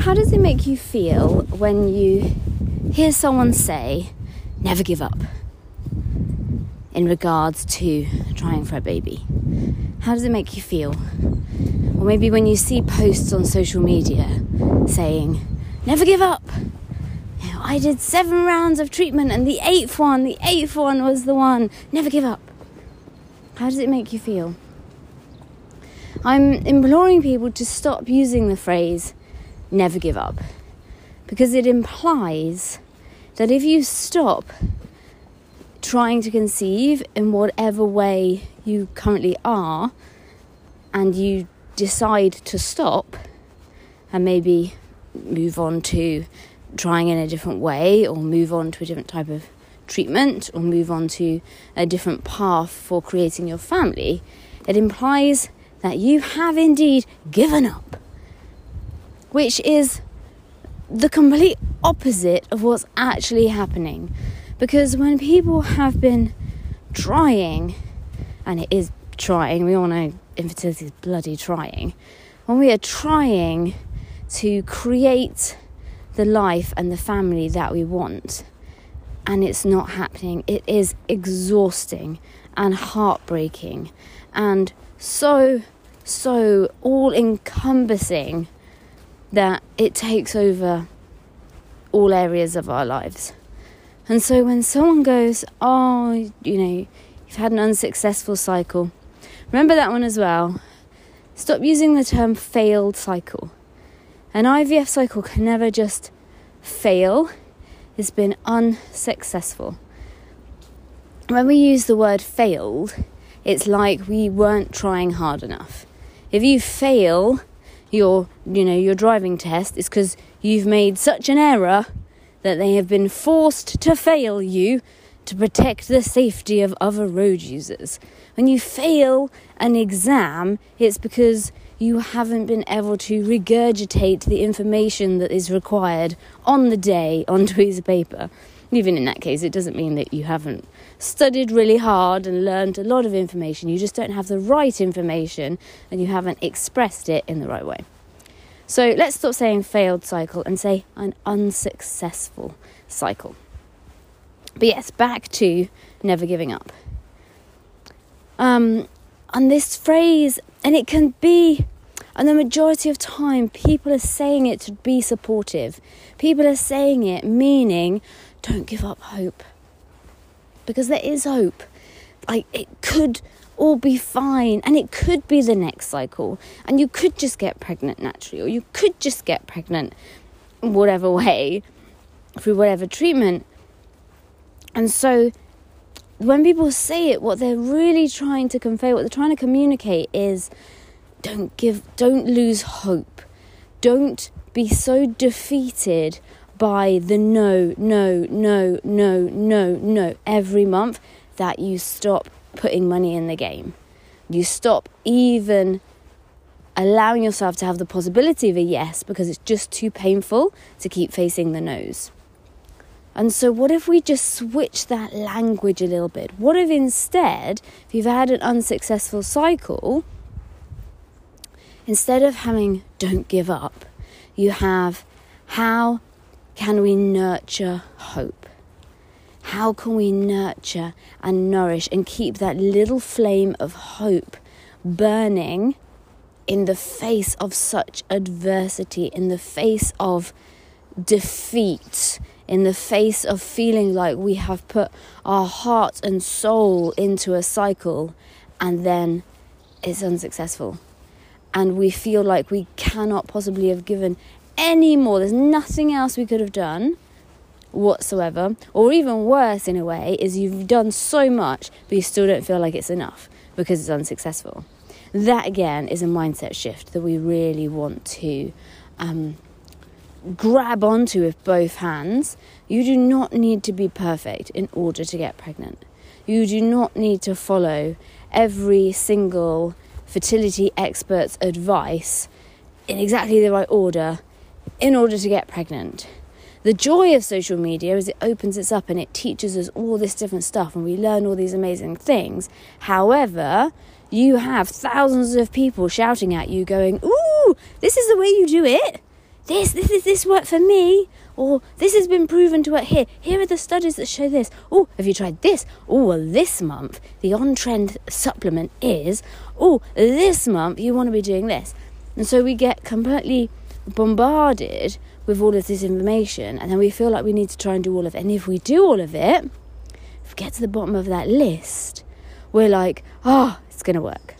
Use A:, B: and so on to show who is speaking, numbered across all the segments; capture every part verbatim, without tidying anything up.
A: how does it make you feel when you hear someone say, never give up, in regards to trying for a baby? How does it make you feel? Or maybe when you see posts on social media saying, never give up. You know, I did seven rounds of treatment and the eighth one, the eighth one was the one. Never give up. How does it make you feel? I'm imploring people to stop using the phrase, never give up. Because it implies that if you stop trying to conceive in whatever way you currently are, and you decide to stop and maybe move on to trying in a different way, or move on to a different type of treatment, or move on to a different path for creating your family, it implies that you have indeed given up, which is the complete opposite of what's actually happening. Because when people have been trying, and it is trying, we all know infertility is bloody trying, when we are trying to create the life and the family that we want, and it's not happening, it is exhausting and heartbreaking and so, so all-encompassing that it takes over all areas of our lives. And so when someone goes, oh, you know, you've had an unsuccessful cycle, remember that one as well. Stop using the term failed cycle. An I V F cycle can never just fail. It's been unsuccessful. When we use the word failed, it's like we weren't trying hard enough. If you fail your, you know, your driving test, it's because you've made such an error that they have been forced to fail you to protect the safety of other road users. When you fail an exam, it's because you haven't been able to regurgitate the information that is required on the day onto a piece of paper. Even in that case, it doesn't mean that you haven't studied really hard and learned a lot of information. You just don't have the right information and you haven't expressed it in the right way. So let's stop saying failed cycle and say an unsuccessful cycle. But yes, back to never giving up. Um, and this phrase, and it can be, and the majority of time, people are saying it to be supportive. People are saying it meaning, don't give up hope. Because there is hope. Like, it could all be fine, and it could be the next cycle, and you could just get pregnant naturally, or you could just get pregnant whatever way, through whatever treatment. And so when people say it, what they're really trying to convey, what they're trying to communicate is, don't give, don't lose hope. Don't be so defeated by the no, no, no, no, no, no every month that you stop putting money in the game. You stop even allowing yourself to have the possibility of a yes because it's just too painful to keep facing the no's. And so what if we just switch that language a little bit? What if instead, if you've had an unsuccessful cycle, instead of having don't give up, you have how can we nurture hope? How can we nurture and nourish and keep that little flame of hope burning in the face of such adversity, in the face of defeat, in the face of feeling like we have put our heart and soul into a cycle and then it's unsuccessful? And we feel like we cannot possibly have given any more. There's nothing else we could have done whatsoever. Or even worse in a way is you've done so much but you still don't feel like it's enough because it's unsuccessful. That again is a mindset shift that we really want to um, grab onto with both hands. You do not need to be perfect in order to get pregnant. You do not need to follow every single fertility expert's advice in exactly the right order in order to get pregnant. The joy of social media is it opens us up and it teaches us all this different stuff and we learn all these amazing things. However, you have thousands of people shouting at you going, ooh, this is the way you do it. this, this, this, this worked for me. Or this has been proven to work here. Here are the studies that show this. Oh, have you tried this? Oh, well, this month, the on-trend supplement is, oh, this month you want to be doing this. And so we get completely bombarded with all of this information, and then we feel like we need to try and do all of it. And if we do all of it, if we get to the bottom of that list, we're like, oh, it's going to work.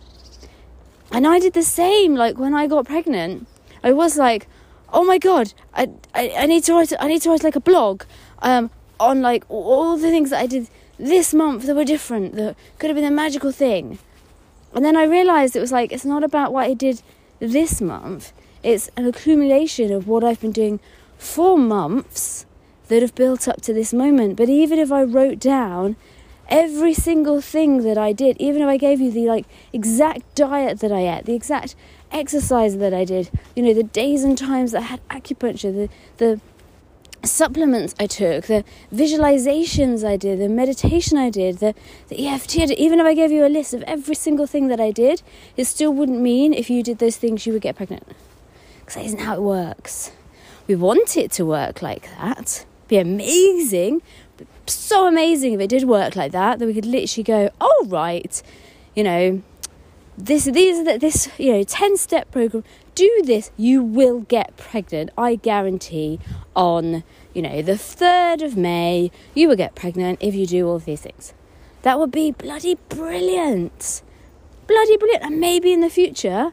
A: And I did the same. Like when I got pregnant, I was like, oh my God, I, I, I need to write, I need to write like a blog um, on like all the things that I did this month that were different, that could have been a magical thing. And then I realised it was like, it's not about what I did this month. It's an accumulation of what I've been doing for months that have built up to this moment. But even if I wrote down every single thing that I did, even if I gave you the like exact diet that I ate, the exact exercise that I did, you know, the days and times that I had acupuncture, the the supplements I took, the visualizations I did, the meditation I did, the, the E F T I did, even if I gave you a list of every single thing that I did, it still wouldn't mean if you did those things you would get pregnant. Because that isn't how it works. We want it to work like that. It'd be amazing, but so amazing if it did work like that, that we could literally go, oh right, you know, This, these are the, this, you know, ten-step program. Do this, you will get pregnant. I guarantee. On, you know, the third of May, you will get pregnant if you do all of these things. That would be bloody brilliant, bloody brilliant. And maybe in the future,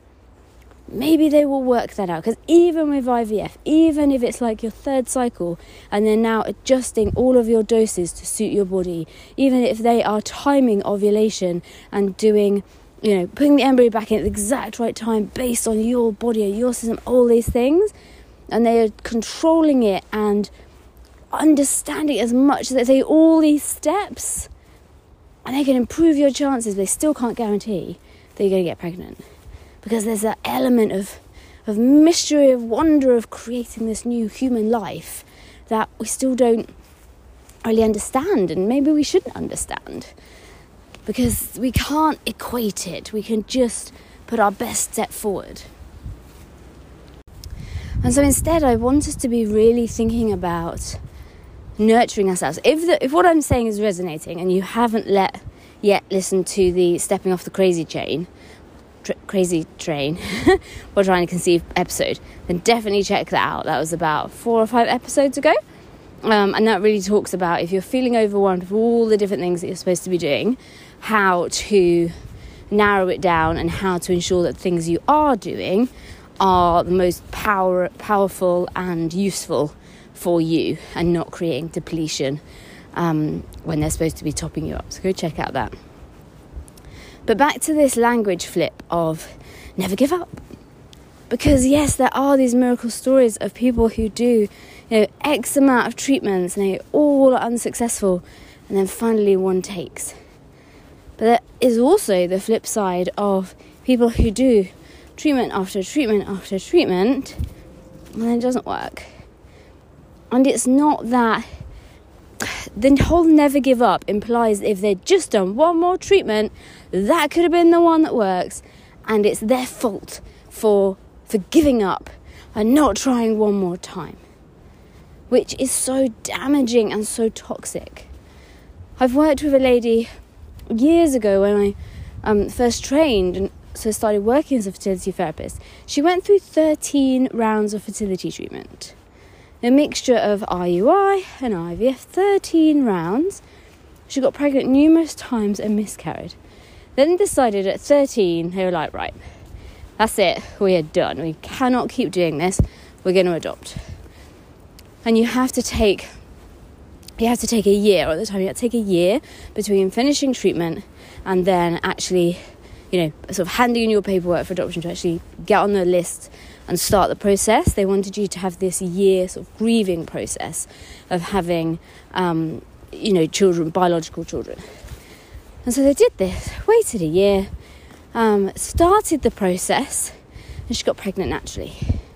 A: maybe they will work that out. Because even with I V F, even if it's like your third cycle, and they're now adjusting all of your doses to suit your body, even if they are timing ovulation and doing, you know, putting the embryo back in at the exact right time based on your body and your system, all these things, and they are controlling it and understanding as much as they all these steps, and they can improve your chances, but they still can't guarantee that you're going to get pregnant, because there's that element of of mystery, of wonder, of creating this new human life that we still don't really understand, and maybe we shouldn't understand. Because we can't equate it. We can just put our best step forward. And so instead, I want us to be really thinking about nurturing ourselves. If the, if what I'm saying is resonating and you haven't let yet listened to the Stepping Off the Crazy Chain, tr- Crazy Train, or Trying to Conceive episode, then definitely check that out. That was about four or five episodes ago. Um, and that really talks about, if you're feeling overwhelmed with all the different things that you're supposed to be doing, how to narrow it down and how to ensure that things you are doing are the most power, powerful and useful for you, and not creating depletion um, when they're supposed to be topping you up. So go check out that. But back to this language flip of never give up. Because yes, there are these miracle stories of people who do, you know, X amount of treatments and they all are unsuccessful, and then finally one takes. But there is also the flip side of people who do treatment after treatment after treatment, and then it doesn't work. And it's not that, the whole never give up implies if they'd just done one more treatment, that could have been the one that works, and it's their fault for, for giving up and not trying one more time, which is so damaging and so toxic. I've worked with a lady years ago when I um, first trained and so started working as a fertility therapist. She went through thirteen rounds of fertility treatment, a mixture of I U I and I V F, thirteen rounds. She got pregnant numerous times and miscarried. Then decided at thirteen, they were like, right, that's it, we are done. We cannot keep doing this. We're going to adopt. And you have to take You have to take a year, or at the time you had to take a year between finishing treatment and then actually, you know, sort of handing in your paperwork for adoption to actually get on the list and start the process. They wanted you to have this year sort of grieving process of having, um, you know, children, biological children. And so they did this, waited a year, um, started the process, and she got pregnant naturally.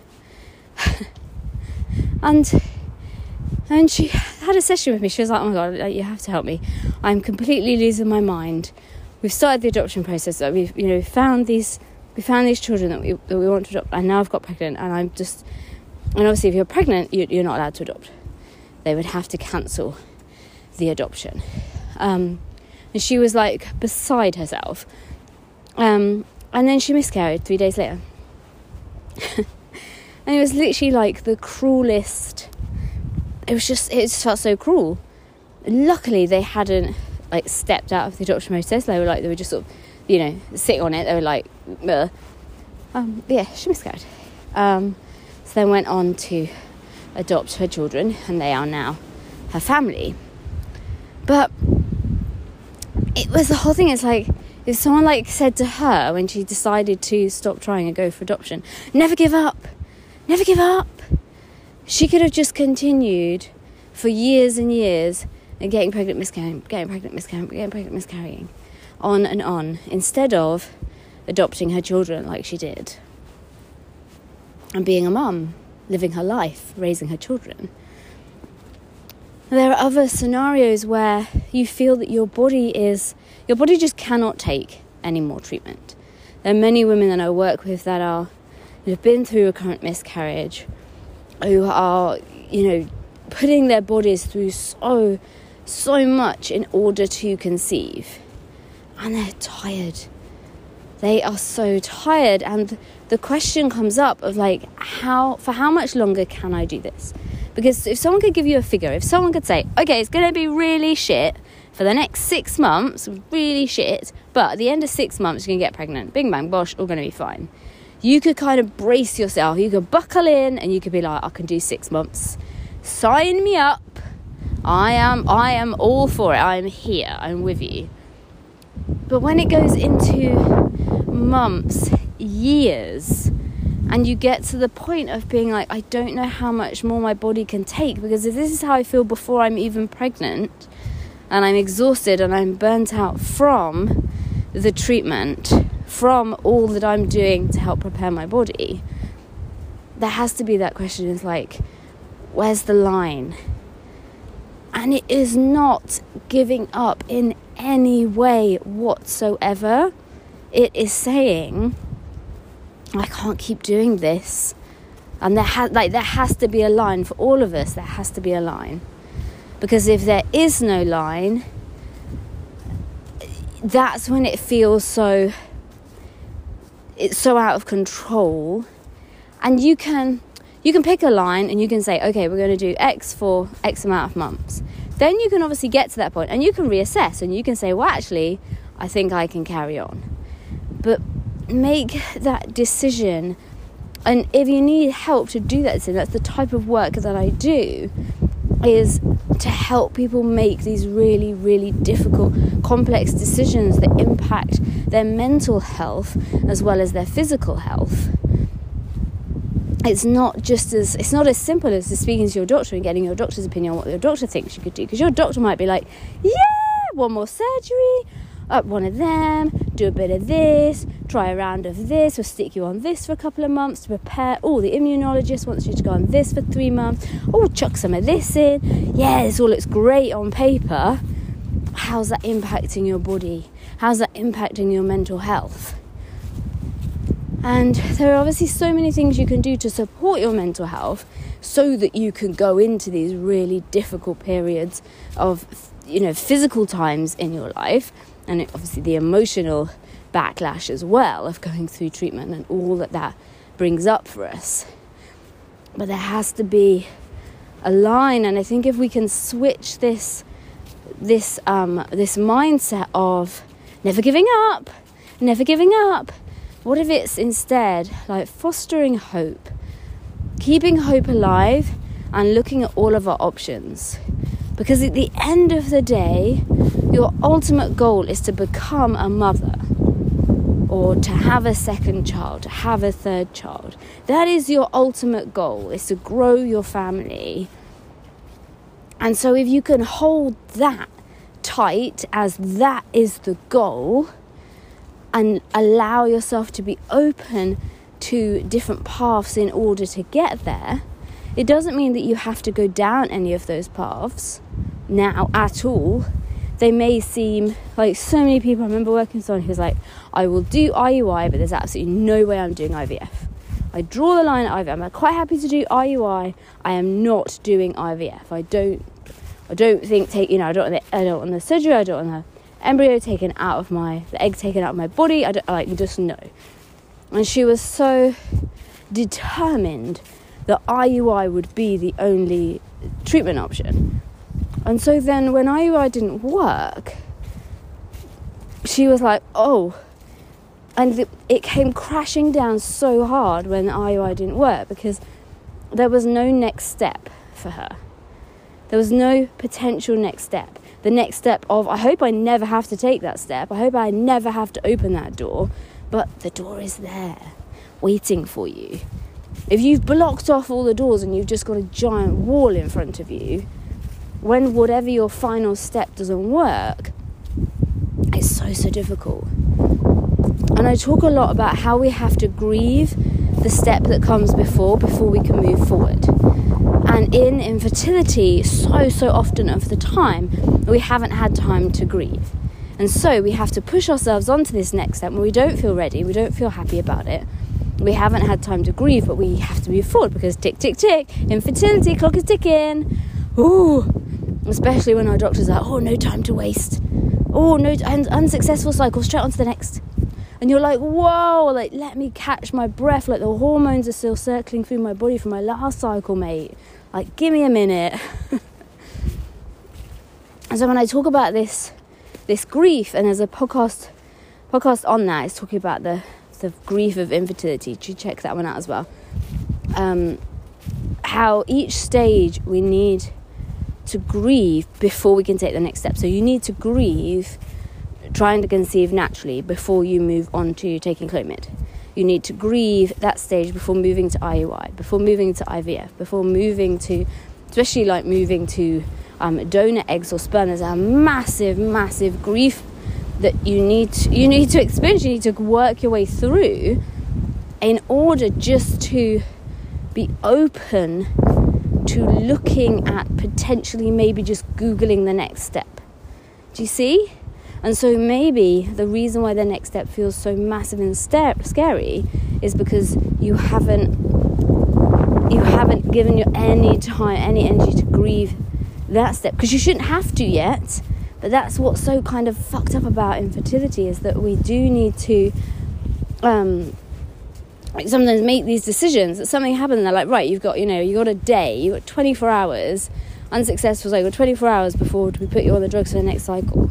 A: and... And she had a session with me. She was like, oh my God, you have to help me. I'm completely losing my mind. We've started the adoption process. We've, you know, found these, we found these children that we, that we want to adopt. And now I've got pregnant, and I'm just, And obviously if you're pregnant, you, you're not allowed to adopt. They would have to cancel the adoption. Um, and she was like beside herself. Um, and then she miscarried three days later. And it was literally like the cruelest. It was just, it just felt so cruel. Luckily, they hadn't like stepped out of the adoption process. They were like, they were just sort of, you know, sitting on it. They were like, Ugh. um, yeah, she miscarried. Um, so then went on to adopt her children, and they are now her family. But it was the whole thing. It's like if someone like said to her when she decided to stop trying and go for adoption, never give up, never give up. She could have just continued for years and years and getting pregnant, miscarrying, getting pregnant, miscarrying, getting pregnant, miscarrying, on and on, instead of adopting her children like she did and being a mum, living her life, raising her children. There are other scenarios where you feel that your body is, your body just cannot take any more treatment. There are many women that I work with that are, who have been through a recurrent miscarriage, who are, you know, putting their bodies through so, so much in order to conceive. And they're tired. They are so tired. And the question comes up of like, how, for how much longer can I do this? Because if someone could give you a figure, if someone could say, okay, it's going to be really shit for the next six months, really shit, but at the end of six months, you're going to get pregnant. Bing, bang, bosh, all going to be fine. You could kind of brace yourself. You could buckle in and you could be like, I can do six months. Sign me up. I am, I am all for it. I am here. I'm with you. But when it goes into months, years, and you get to the point of being like, I don't know how much more my body can take, because if this is how I feel before I'm even pregnant, and I'm exhausted and I'm burnt out from the treatment, from all that I'm doing to help prepare my body, there has to be that question, is like, where's the line? And it is not giving up in any way whatsoever. It is saying, I can't keep doing this. And there has like there has to be a line for all of us. There has to be a line. Because if there is no line, that's when it feels so it's so out of control. And you can you can pick a line and you can say, okay, we're going to do X for X amount of months. Then you can obviously get to that point and you can reassess and you can say, well, actually, I think I can carry on. But make that decision. And if you need help to do that, so that's the type of work that I do, is to help people make these really, really difficult, complex decisions that impact their mental health as well as their physical health. It's not just as, it's not as simple as just speaking to your doctor and getting your doctor's opinion on what your doctor thinks you could do. Because your doctor might be like, yeah, one more surgery, up one of them, do a bit of this, try a round of this, we'll stick you on this for a couple of months to prepare. Oh, the immunologist wants you to go on this for three months. Oh, chuck some of this in. Yeah, this all looks great on paper. How's that impacting your body? How's that impacting your mental health? And there are obviously so many things you can do to support your mental health so that you can go into these really difficult periods of, you know, physical times in your life, and obviously the emotional backlash as well of going through treatment and all that that brings up for us. But there has to be a line, and I think if we can switch this this um this mindset of never giving up, never giving up, what if it's instead like fostering hope, keeping hope alive and looking at all of our options? Because at the end of the day, your ultimate goal is to become a mother, or to have a second child, to have a third child. That is your ultimate goal, is to grow your family. And so if you can hold that tight as that is the goal, and allow yourself to be open to different paths in order to get there, it doesn't mean that you have to go down any of those paths now at all. They may seem like, so many people, I remember working with someone who was like, I will do I U I, but there's absolutely no way I'm doing I V F. I draw the line at I V F. I'm quite happy to do I U I. I am not doing I V F. I don't, I don't think, take, you know, I don't want the, I don't want the surgery, I don't want the embryo taken out of my, the egg taken out of my body. I don't, like, just no. And she was so determined that I U I would be the only treatment option. And so then when I U I didn't work, she was like, oh, and the, it came crashing down so hard when I U I didn't work, because there was no next step for her. There was no potential next step. The next step of, I hope I never have to take that step. I hope I never have to open that door. But the door is there, waiting for you. If you've blocked off all the doors and you've just got a giant wall in front of you, when whatever your final step doesn't work, it's so, so difficult. And I talk a lot about how we have to grieve the step that comes before, before we can move forward. And in infertility, so, so often of the time, we haven't had time to grieve. And so we have to push ourselves onto this next step when we don't feel ready, we don't feel happy about it. We haven't had time to grieve, but we have to move forward because tick, tick, tick, infertility, clock is ticking. Ooh, especially when our doctors are, oh, no time to waste. Oh, no, un- unsuccessful cycle, straight on to the next. And you're like, whoa, like, let me catch my breath. Like, the hormones are still circling through my body from my last cycle, mate. Like, give me a minute. And so when I talk about this, this grief, and there's a podcast podcast on that, it's talking about the, the grief of infertility. You should check that one out as well. Um, how each stage we need to grieve before we can take the next step. So you need to grieve trying to conceive naturally before you move on to taking Clomid. You need to grieve that stage before moving to I U I, before moving to I V F, before moving to, especially like moving to um, donor eggs or sperm. There's a massive, massive grief that you need to, you need to experience. You need to work your way through in order just to be open to looking at potentially maybe just Googling the next step. Do you see? And so maybe the reason why the next step feels so massive and st- scary is because you haven't you haven't given you any time, any energy to grieve that step. Because you shouldn't have to yet. But that's what's so kind of fucked up about infertility, is that we do need to um, like sometimes make these decisions. That something happens and they're like, right, you've got, you know, you've got a day, you've got twenty-four hours, unsuccessful cycle, twenty-four hours before we put you on the drugs for the next cycle.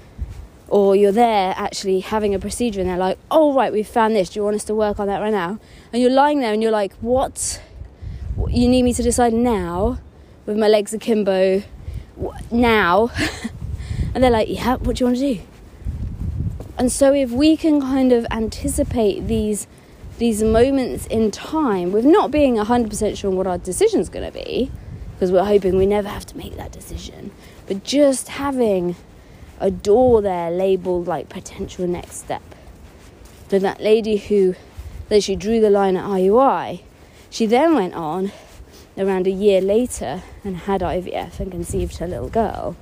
A: Or you're there actually having a procedure and they're like, oh, right, we've found this. Do you want us to work on that right now? And you're lying there and you're like, what? You need me to decide now with my legs akimbo now? And they're like, yeah, what do you want to do? And so if we can kind of anticipate these these moments in time with not being one hundred percent sure on what our decision's going to be, because we're hoping we never have to make that decision, but just having a door there labelled like potential next step. So that lady who, that she drew the line at I U I, she then went on around a year later and had I V F and conceived her little girl.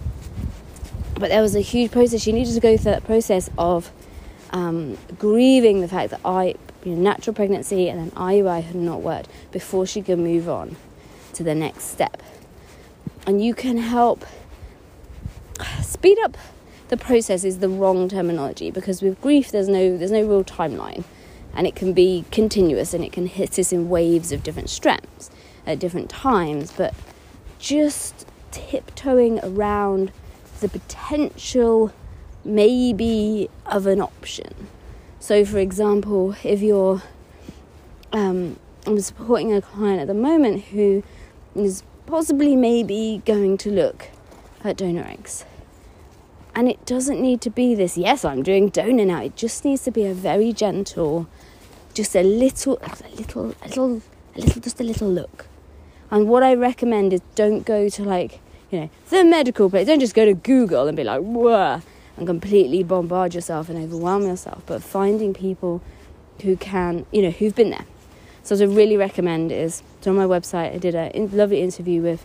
A: But there was a huge process. She needed to go through that process of um, grieving the fact that I, you know, natural pregnancy and then I U I had not worked before she could move on to the next step. And you can help speed up the process is the wrong terminology, because with grief there's no there's no real timeline, and it can be continuous and it can hit us in waves of different strengths at different times. But just tiptoeing around the potential maybe of an option. So for example, if you're um, I'm supporting a client at the moment who is possibly maybe going to look at donor eggs. And it doesn't need to be this, yes, I'm doing donor now. It just needs to be a very gentle, just a little, a little, a little, a little, just a little look. And what I recommend is don't go to like, you know, the medical place. Don't just go to Google and be like, whoa, and completely bombard yourself and overwhelm yourself. But finding people who can, you know, who've been there. So what I really recommend is, so on my website, I did a lovely interview with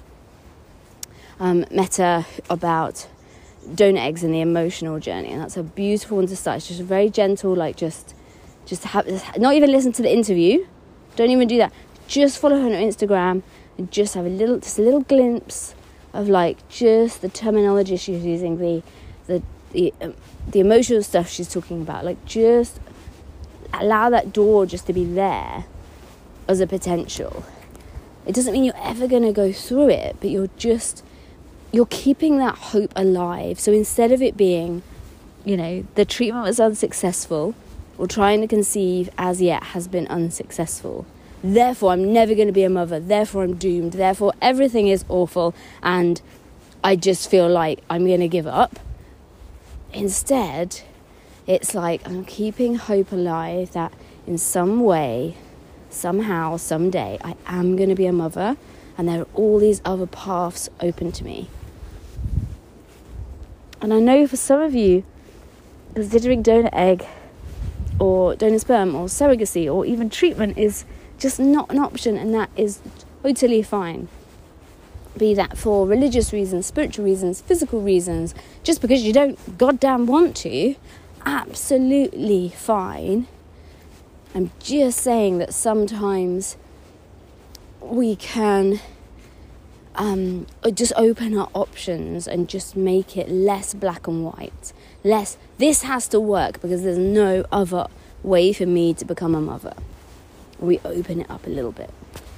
A: um, Meta about donor eggs and the emotional journey, and that's a beautiful one to start. It's just very gentle, like just just have not even listen to the interview, Don't even do that. Just follow her on Instagram and just have a little, just a little glimpse of like just the terminology she's using, the the the, um, the emotional stuff she's talking about. Like, just allow that door just to be there as a potential. It doesn't mean you're ever going to go through it, but you're just, you're keeping that hope alive. So instead of it being, you know, the treatment was unsuccessful, or trying to conceive as yet has been unsuccessful, therefore I'm never going to be a mother, therefore I'm doomed, therefore everything is awful and I just feel like I'm going to give up. Instead, it's like I'm keeping hope alive that in some way, somehow, someday, I am going to be a mother, and there are all these other paths open to me. And I know for some of you, considering donor egg or donor sperm or surrogacy or even treatment is just not an option, and that is totally fine. Be that for religious reasons, spiritual reasons, physical reasons, just because you don't goddamn want to, absolutely fine. I'm just saying that sometimes we can um, just open our options and just make it less black and white. Less, this has to work because there's no other way for me to become a mother. We open it up a little bit.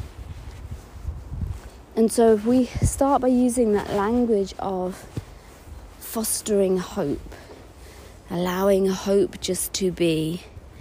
A: And so if we start by using that language of fostering hope, allowing hope just to be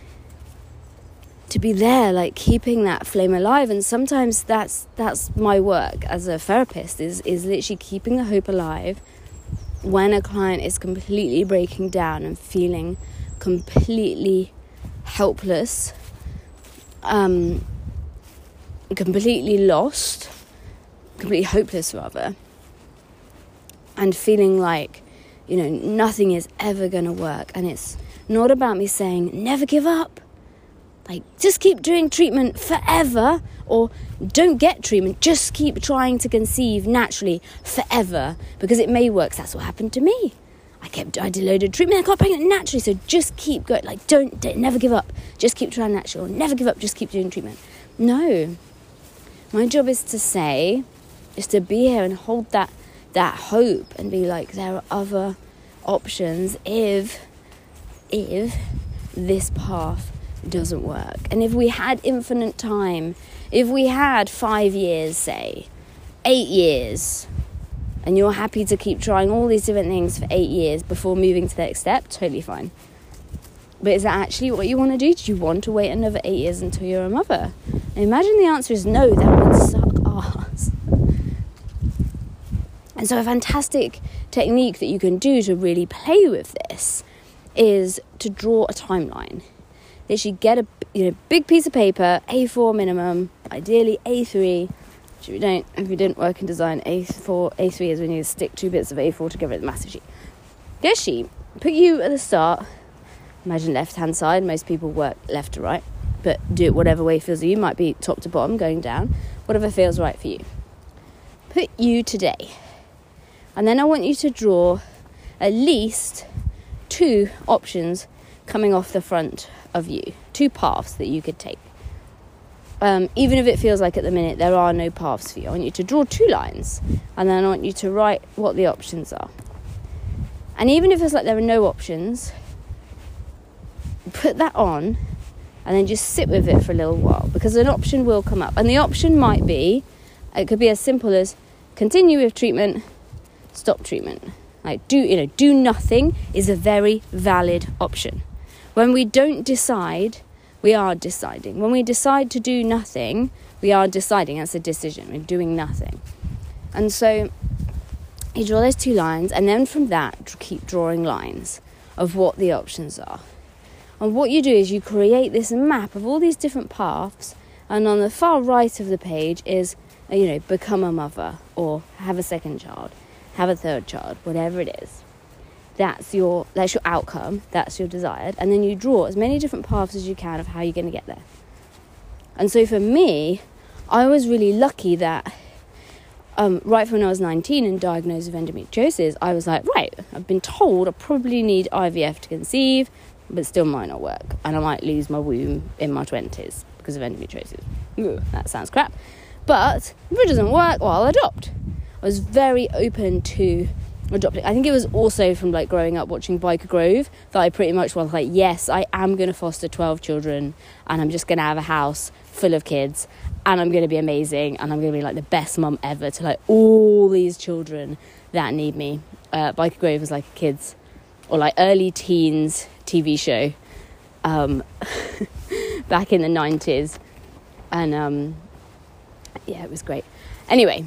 A: to be there, like keeping that flame alive. And sometimes that's that's my work as a therapist, is is literally keeping the hope alive when a client is completely breaking down and feeling completely helpless, um, completely lost, completely hopeless rather, and feeling like, you know, nothing is ever going to work. And it's not about me saying, never give up. Like, just keep doing treatment forever, or don't get treatment, just keep trying to conceive naturally forever, because it may work. That's what happened to me. I kept, I did loaded treatment, I got pregnant naturally, so just keep going. Like, don't, don't, never give up, just keep trying natural. Never give up, just keep doing treatment. No. My job is to say, is to be here and hold that, that hope and be like, there are other options if, if this path doesn't work. And if we had infinite time, if we had five years, say, eight years, and you're happy to keep trying all these different things for eight years before moving to the next step, totally fine. But is that actually what you want to do? Do you want to wait another eight years until you're a mother? And imagine the answer is no, that would suck ass. And so a fantastic technique that you can do to really play with this is to draw a timeline. Literally get a you know big piece of paper, A four minimum, ideally A three. If you don't, if you didn't work in design, A four, A three is when you stick two bits of A four together at the massive sheet. Get a sheet, put you at the start. Imagine left-hand side. Most people work left to right, but do it whatever way feels for you. Might be top to bottom, going down, whatever feels right for you. Put you today, and then I want you to draw at least two options coming off the front of you, two paths that you could take. Um, even if it feels like at the minute there are no paths for you, I want you to draw two lines, and then I want you to write what the options are. And even if it's like there are no options, put that on and then just sit with it for a little while, because an option will come up. And the option might be, it could be as simple as continue with treatment, stop treatment. Like, do you know, do nothing is a very valid option. When we don't decide, we are deciding. When we decide to do nothing, we are deciding. That's a decision. We're doing nothing. And so you draw those two lines, and then from that, keep drawing lines of what the options are. And what you do is you create this map of all these different paths, and on the far right of the page is, you know, become a mother, or have a second child, have a third child, whatever it is. That's your that's your outcome, that's your desired, and then you draw as many different paths as you can of how you're going to get there. And so for me, I was really lucky that um, right from when I was nineteen and diagnosed with endometriosis, I was like, right, I've been told I probably need I V F to conceive, but still might not work, and I might lose my womb in my twenties. because of endometriosis. Ugh, that sounds crap. But if it doesn't work, well, I'll adopt. I was very open to adopting. I think it was also from like growing up watching Byker Grove that I pretty much was like, yes, I am going to foster twelve children, and I'm just going to have a house full of kids, and I'm going to be amazing, and I'm going to be like the best mum ever to like all these children that need me. Uh, Byker Grove was like a kids or like early teens T V show um, back in the nineties, and um, yeah, it was great. Anyway.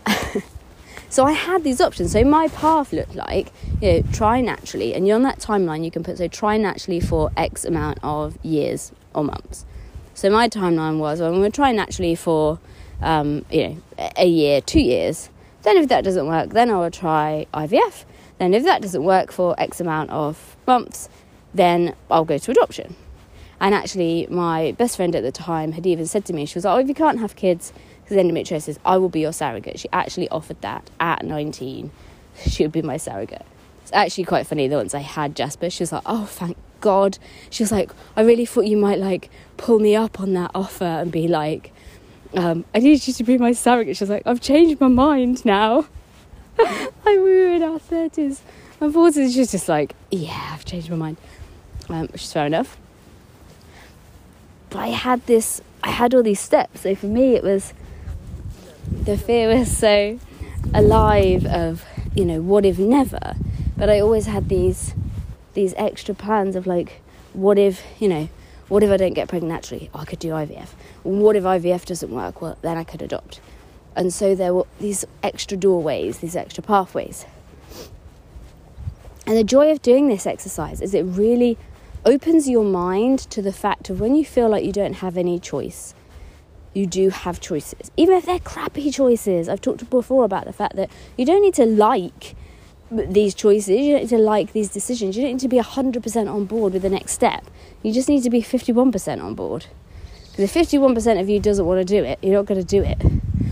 A: So I had these options. So my path looked like, you know, try naturally. And on that timeline, you can put, so try naturally for X amount of years or months. So my timeline was, well, I'm going to try naturally for, um, you know, a year, two years. Then if that doesn't work, then I will try I V F. Then if that doesn't work for X amount of months, then I'll go to adoption. And actually, my best friend at the time had even said to me, she was like, oh, if you can't have kids, because endometriosis, I will be your surrogate. She actually offered that at nineteen. She would be my surrogate. It's actually quite funny that once I had Jasper, she was like, oh, thank God. She was like, I really thought you might like pull me up on that offer and be like, um, I need you to be my surrogate. She was like, I've changed my mind now. I we were in our thirties. My forties, she was just like, yeah, I've changed my mind. Um, which is fair enough. But I had this, I had all these steps. So for me, it was, the fear was so alive of, you know, what if never? But I always had these these extra plans of like, what if, you know, what if I don't get pregnant naturally? Oh, I could do I V F. What if I V F doesn't work? Well, then I could adopt. And so there were these extra doorways, these extra pathways. And the joy of doing this exercise is it really opens your mind to the fact of when you feel like you don't have any choice, you do have choices, even if they're crappy choices. I've talked before about the fact that you don't need to like these choices, you don't need to like these decisions, you don't need to be one hundred percent on board with the next step. You just need to be fifty-one percent on board. Because if fifty-one percent of you doesn't want to do it, you're not going to do it.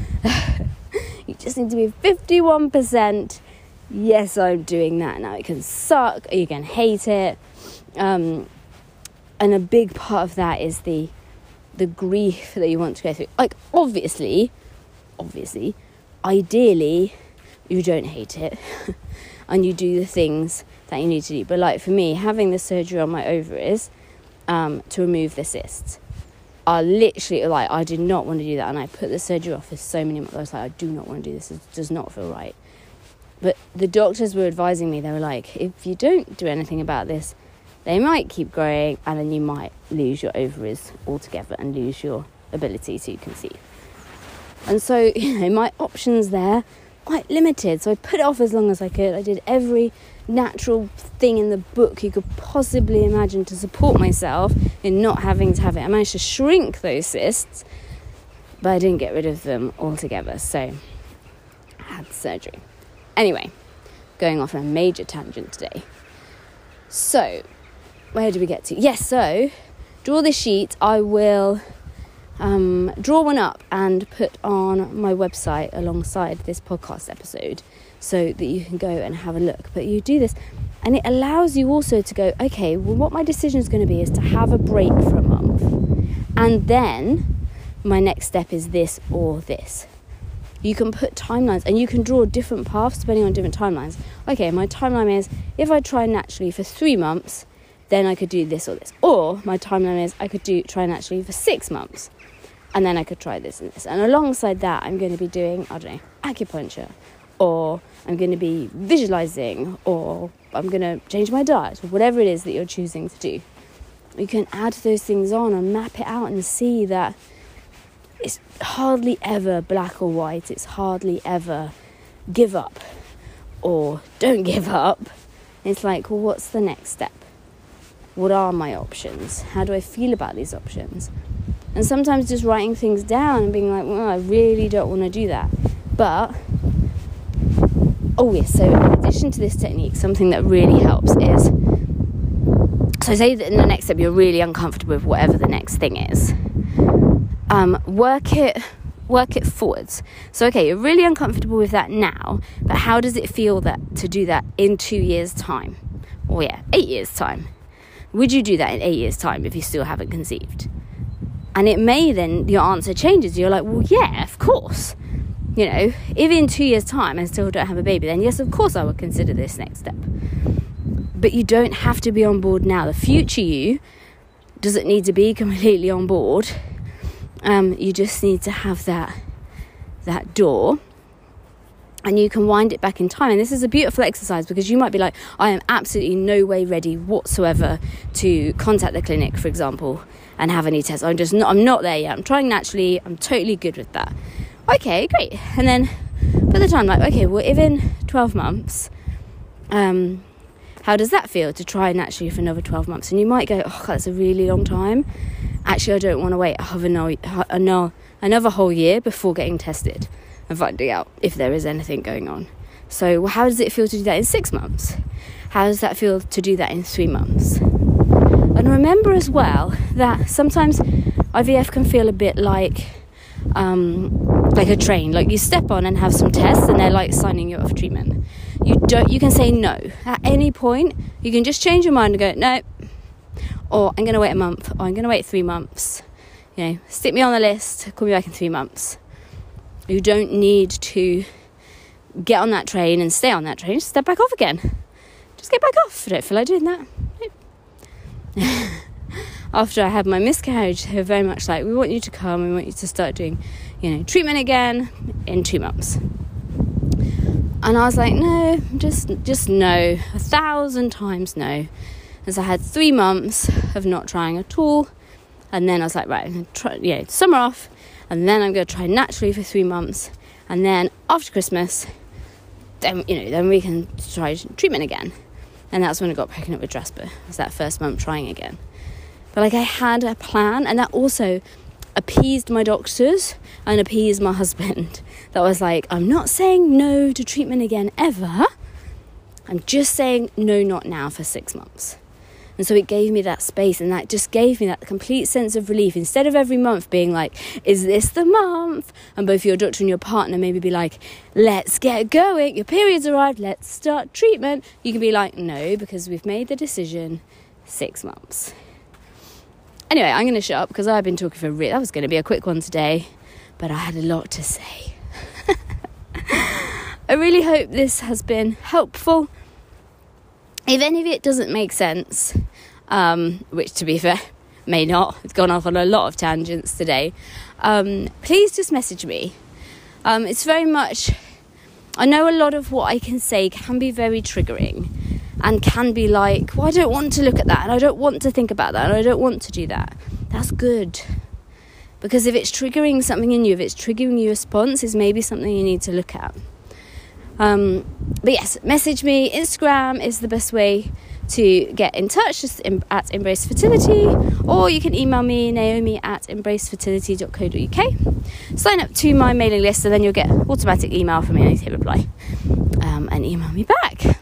A: You just need to be fifty-one percent, yes, I'm doing that. Now it can suck, you can hate it, um, and a big part of that is the the grief that you want to go through. Like, obviously, obviously, ideally, you don't hate it and you do the things that you need to do. But like for me, having the surgery on my ovaries um, to remove the cysts, I literally, like, I did not want to do that. And I put the surgery off for so many months. I was like, I do not want to do this. It does not feel right. But the doctors were advising me, they were like, if you don't do anything about this, they might keep growing and then you might lose your ovaries altogether and lose your ability to conceive. And so, you know, my options there quite limited. So I put it off as long as I could. I did every natural thing in the book you could possibly imagine to support myself in not having to have it. I managed to shrink those cysts, but I didn't get rid of them altogether. So I had surgery. Anyway, going off on a major tangent today. So, where did we get to? Yes, so, draw this sheet. I will um, draw one up and put on my website alongside this podcast episode so that you can go and have a look. But you do this, and it allows you also to go, okay, well, what my decision is going to be is to have a break for a month. And then my next step is this or this. You can put timelines and you can draw different paths depending on different timelines. Okay, my timeline is if I try naturally for three months, then I could do this or this. Or my timeline is I could do try naturally for six months and then I could try this and this. And alongside that, I'm going to be doing, I don't know, acupuncture, or I'm going to be visualizing, or I'm going to change my diet, or whatever it is that you're choosing to do. You can add those things on and map it out and see that it's hardly ever black or white. It's hardly ever give up or don't give up. It's like, well, what's the next step? What are my options? How do I feel about these options? And sometimes just writing things down and being like, well, I really don't want to do that. But, oh yes, so in addition to this technique, something that really helps is, so say that in the next step you're really uncomfortable with whatever the next thing is. Um, work it work it forwards. So, okay, you're really uncomfortable with that now, but how does it feel that to do that in two years' time? Or yeah, eight years' time. Would you do that in eight years' time if you still haven't conceived? And it may then, your answer changes. You're like, well, yeah, of course. You know, if in two years' time I still don't have a baby, then yes, of course I would consider this next step. But you don't have to be on board now. The future you doesn't need to be completely on board. Um, you just need to have that that door, and you can wind it back in time. And this is a beautiful exercise, because you might be like, I am absolutely no way ready whatsoever to contact the clinic, for example, and have any tests. I'm just not, I'm not there yet. I'm trying naturally. I'm totally good with that. Okay, great. And then by the time, like, okay, well, if in twelve months, um, how does that feel to try naturally for another twelve months? And you might go, oh, that's a really long time. Actually, I don't want to wait another, another whole year before getting tested and finding out if there is anything going on. So well, how does it feel to do that in six months? How does that feel to do that in three months? And remember as well that sometimes I V F can feel a bit like um, like a train. Like you step on and have some tests and they're like signing you up for treatment. You don't. You can say no. At any point, you can just change your mind and go, no. Or I'm going to wait a month. Or I'm going to wait three months. You know, stick me on the list. Call me back in three months. You don't need to get on that train and stay on that train. Just step back off again. Just get back off. I don't feel like doing that. Nope. After I had my miscarriage, they were very much like, we want you to come. We want you to start doing, you know, treatment again in two months. And I was like, no, just just no. A thousand times no. As I had three months of not trying at all. And then I was like, right, I'm going to try, you know, summer off. And then I'm going to try naturally for three months. And then after Christmas, then, you know, then we can try treatment again. And that's when I got pregnant with Jasper. It was that first month trying again. But like I had a plan, and that also appeased my doctors and appeased my husband. That was like, I'm not saying no to treatment again ever. I'm just saying no, not now for six months. And so it gave me that space, and that just gave me that complete sense of relief. Instead of every month being like, is this the month? And both your doctor and your partner maybe be like, let's get going. Your period's arrived. Let's start treatment. You can be like, no, because we've made the decision, six months. Anyway, I'm going to shut up because I've been talking for a re- that was going to be a quick one today, but I had a lot to say. I really hope this has been helpful. If any of it doesn't make sense, um, which to be fair, may not, it's gone off on a lot of tangents today, um, please just message me. Um, it's very much, I know a lot of what I can say can be very triggering and can be like, well, I don't want to look at that and I don't want to think about that and I don't want to do that. That's good. Because if it's triggering something in you, if it's triggering your response, is maybe something you need to look at. Um, but yes, message me. Instagram is the best way to get in touch, just in, at Embrace Fertility, or you can email me, Naomi at embrace fertility dot co dot uk. Sign up to my mailing list, and then you'll get automatic email from me and I hit reply, um, and email me back.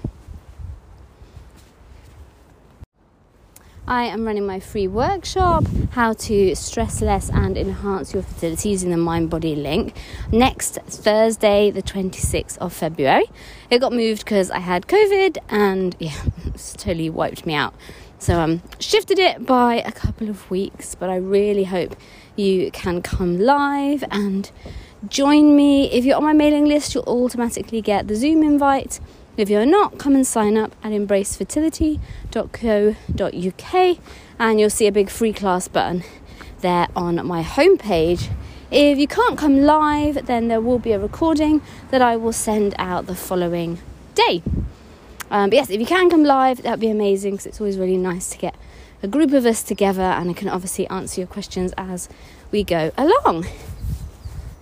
A: I am running my free workshop, How to Stress Less and Enhance Your Fertility using the Mind Body Link, next Thursday, the twenty-sixth of February. It got moved because I had COVID and yeah, it's totally wiped me out. So I um, shifted it by a couple of weeks, but I really hope you can come live and join me. If you're on my mailing list, you'll automatically get the Zoom invite. If you're not, come and sign up at embrace fertility dot co dot uk and you'll see a big free class button there on my homepage. If you can't come live, then there will be a recording that I will send out the following day. Um, but yes, if you can come live, that'd be amazing, because it's always really nice to get a group of us together and I can obviously answer your questions as we go along.